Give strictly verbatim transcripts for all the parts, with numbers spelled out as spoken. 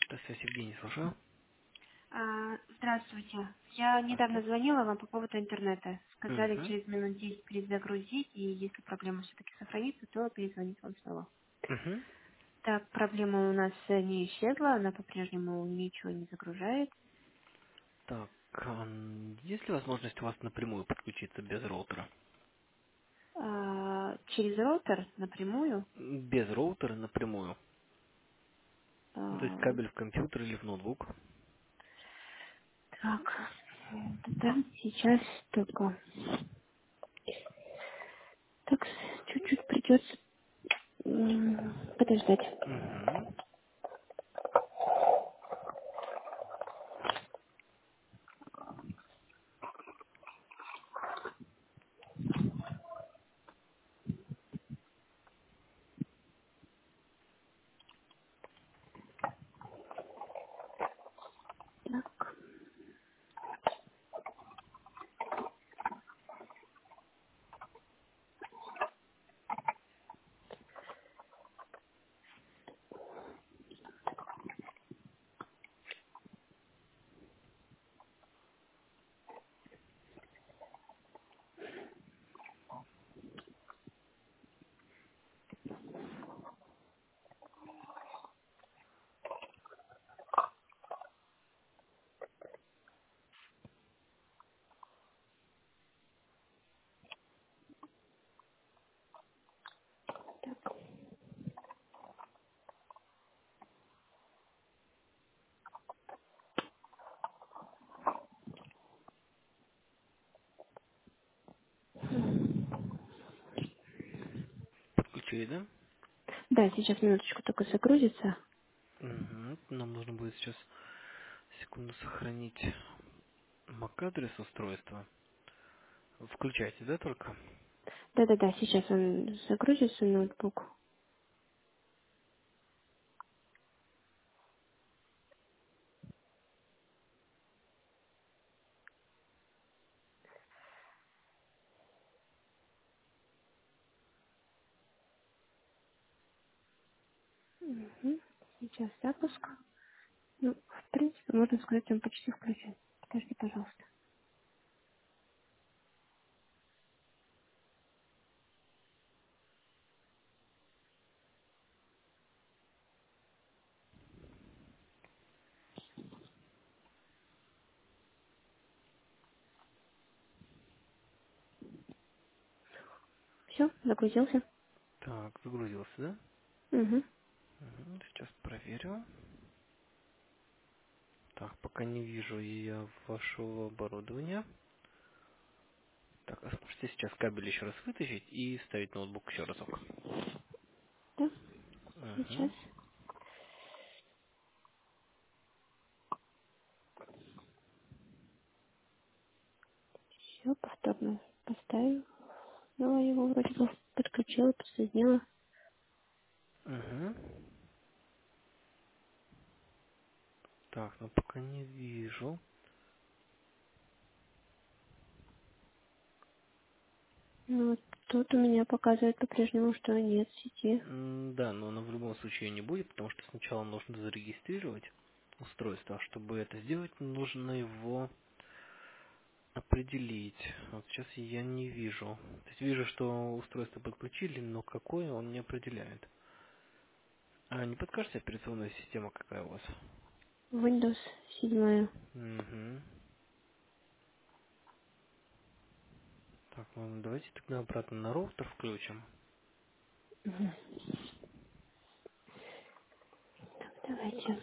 Почта связь Евгений, слушаю. А, Здравствуйте. Я недавно Здравствуйте. звонила вам по поводу интернета. Сказали Угу. через минут десять перезагрузить, и если проблема все-таки сохранится, то перезвонить вам снова. Угу. Так, проблема у нас э, не исчезла, она по-прежнему ничего не загружает. Так, а, м, есть ли возможность у вас напрямую подключиться без роутера? А, через роутер напрямую. Без роутера напрямую. Ну, то есть а, кабель в компьютер или в ноутбук. Так, да, сейчас только. Так, чуть-чуть придется м, подождать. Угу. Так, Подключили, да? да, сейчас минуточку только загрузится. Угу. Нам нужно будет сейчас секунду сохранить MAC-адрес устройства. Включайте, да, только? Да-да-да, сейчас он загрузится, ноутбук. Мгм. Сейчас запуск. Ну, в принципе, можно сказать, он почти включен. Подожди, пожалуйста. Все, загрузился. Так, загрузился, да? Угу. Угу. Сейчас проверю. Так, пока не вижу я вашего оборудования. Так, а сможете сейчас кабель еще раз вытащить и вставить ноутбук еще разок? Да, сейчас. Угу. Все, повторно поставил. Ну, я его вроде бы подключила, подсоединила. Угу. Так, ну пока не вижу. Ну, вот тут у меня показывает по-прежнему, что нет сети. М, Да, но она в любом случае не будет, потому что сначала нужно зарегистрировать устройство. А чтобы это сделать, нужно его определить. Вот сейчас я не вижу. То есть вижу, что устройство подключили, но какое он не определяет. А не подскажете операционная система какая у вас? Windows семь. Угу. Так, ладно, давайте тогда обратно на роутер включим. Угу. Давайте.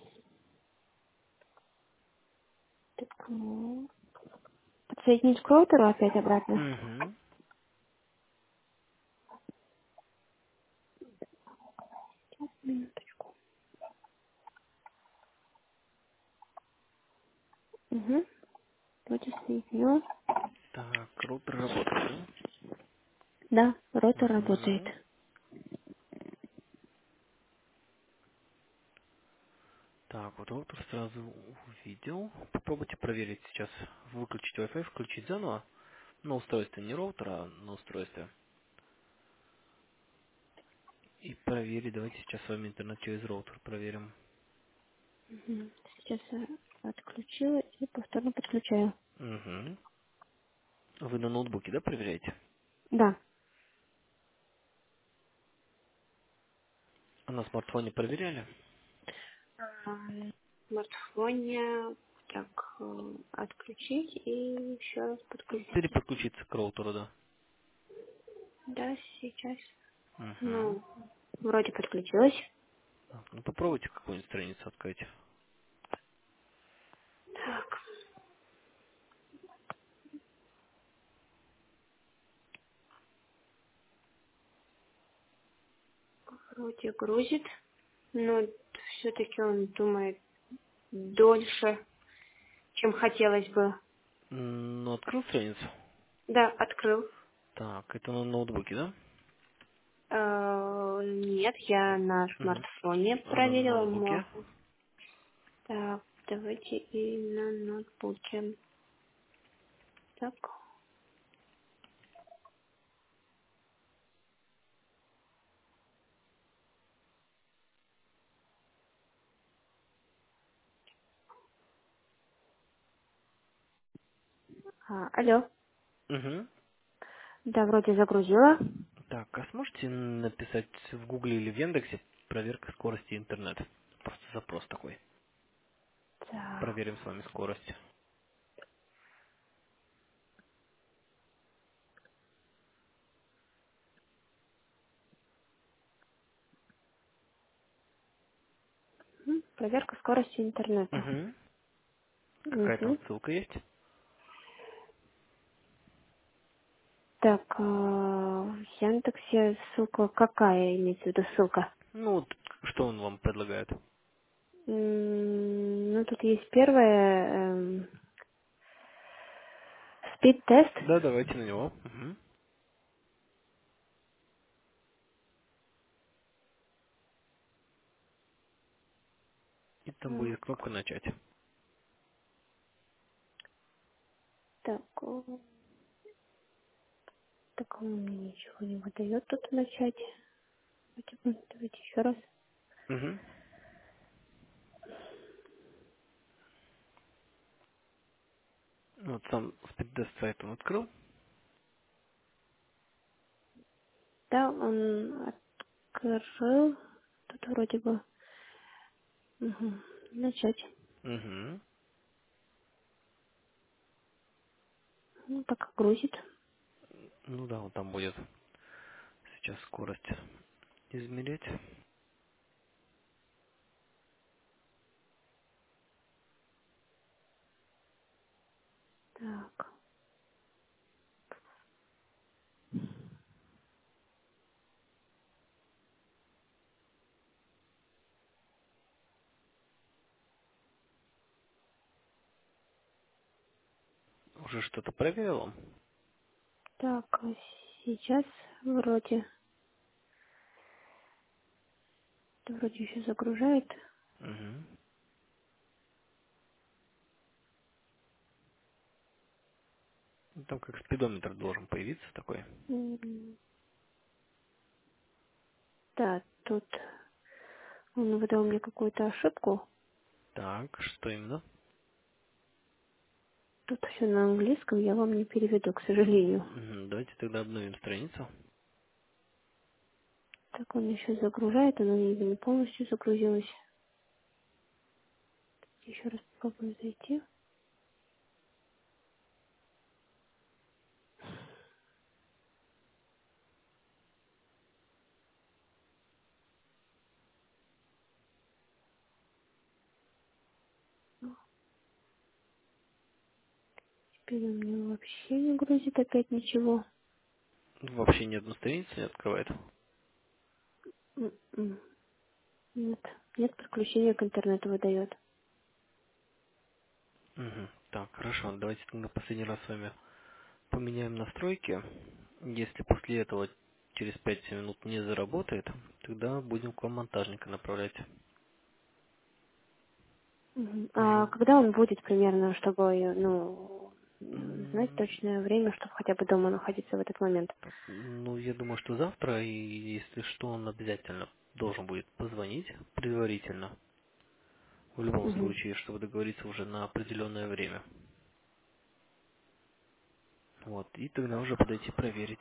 Так, ну, подсоединить к роутеру опять обратно. Угу. Минуточку. Угу. Вроде соединил. Так, роутер работает, да? Да, роутер работает. Угу. Так, вот роутер сразу увидел. Попробуйте проверить сейчас. Выключить Wi-Fi, включить заново. На устройстве, не роутера, а на устройстве. И проверить. Давайте сейчас с вами интернет через роутер проверим. Мгм. Сейчас я отключила и повторно подключаю. Угу. Вы на ноутбуке, да, проверяете? Да. А на смартфоне проверяли? А, в смартфоне так э, отключить и еще раз подключить. Переподключиться к роутеру, да. Да, сейчас. Угу. Ну, вроде подключилась. Так, ну попробуйте какую-нибудь страницу открыть. Так, вроде грузит, но все-таки он думает дольше, чем хотелось бы. М, Ну, открыл страницу? Да, открыл. Так, это на ноутбуке, да? Э, нет, я на Угу. смартфоне А на проверила. ноутбуке? Могу. Так, давайте и на ноутбуке. Так. А, алло. Угу. Да, вроде загрузила. Так, а сможете написать в Гугле или в Яндексе проверка скорости интернета? Просто запрос такой. Так, Проверим с вами скорость. м, проверка скорости интернета. Угу. Какая там Мгм. ссылка есть? Так, э, в Яндексе ссылка какая имеется в виду ссылка? Ну, вот, что он вам предлагает? М, Ну, тут есть первое, спид-тест. Да, давайте на него. Угу. И там будет кнопка начать. Так, э, так он мне ничего не выдает тут начать. Давайте, м, давайте еще раз. Угу. Вот сам спидтест сайт он открыл. Да, он открыл. Тут вроде бы мгм, начать. Угу. Ну, пока грузит. Ну да, вот там будет сейчас скорость измерять. Так, Уже что-то проверил он? так, а сейчас вроде, вроде еще загружает. Угу. Ну, там как спидометр должен появиться такой. М, Да, тут он выдал мне какую-то ошибку. Так, что именно? Тут все на английском, я вам не переведу, к сожалению. Мгм, давайте тогда обновим страницу. Так он еще загружает, она не не полностью загрузилась. Еще раз попробую зайти. Теперь он мне вообще не грузит опять ничего. Вообще ни одну страницу не открывает. М-м. Нет, нет подключения к интернету выдает. Мгм. Так, хорошо, давайте тогда последний раз с вами поменяем настройки. Если после этого через пять-семь минут не заработает, тогда будем к вам монтажника направлять. Мгм. А Ну, когда он будет примерно, чтобы, э, ну, м, знать м, точное время, чтобы хотя бы дома находиться в этот момент? ну, я думаю, что завтра, и если что, он обязательно должен будет позвонить предварительно. В любом Угу. случае, чтобы договориться уже на определенное время. Вот, и тогда уже подойти проверить.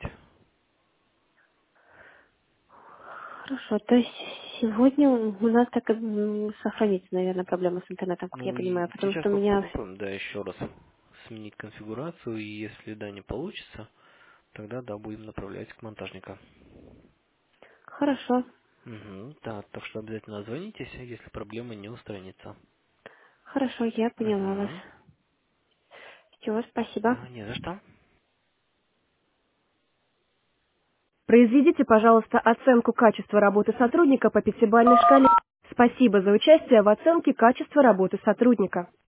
Хорошо, то есть сегодня у нас так м, сохранится, наверное, проблема с интернетом, как я Ну понимаю, и потому сейчас что у поп- меня... попробуем, да, еще раз сменить конфигурацию, и если да, не получится, тогда да, будем направлять к монтажнику. Хорошо, Угу, да, так что обязательно звонитесь, если проблема не устранится. хорошо, я поняла вас. Угу. Все, спасибо. А, не за что. Произведите, пожалуйста, оценку качества работы сотрудника по пятибалльной шкале. Спасибо за участие в оценке качества работы сотрудника.